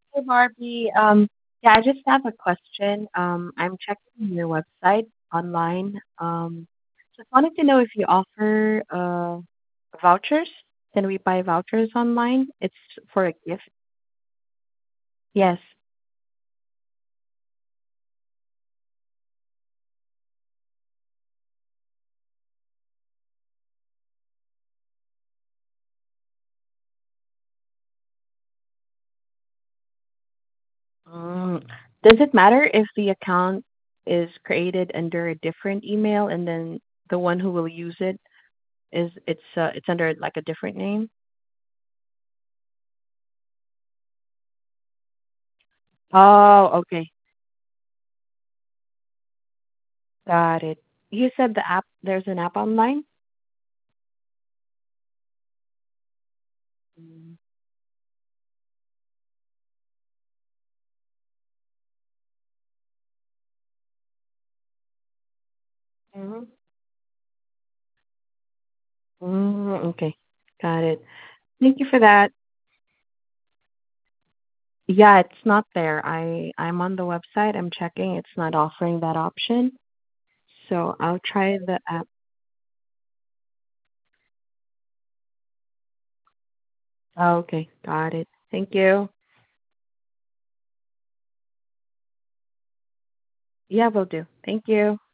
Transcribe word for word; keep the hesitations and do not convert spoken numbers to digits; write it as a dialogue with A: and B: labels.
A: Hey Barbie, um, yeah, I just have a question. Um, I'm checking your website online. Um, just wanted to know if you offer uh vouchers. Can we buy vouchers online? It's for a gift. Yes. Mm. Does it matter if the account is created under a different email and then the one who will use it is it's uh, it's under like a different name? Oh, okay. Got it. You said the app, there's an app online? Mm. Mhm. Mm, okay. Got it. Thank you for that. Yeah, it's not there. I I'm on the website. I'm checking. It's not offering that option. So I'll try the app. Oh, okay. Got it. Thank you. Yeah, will do. Thank you.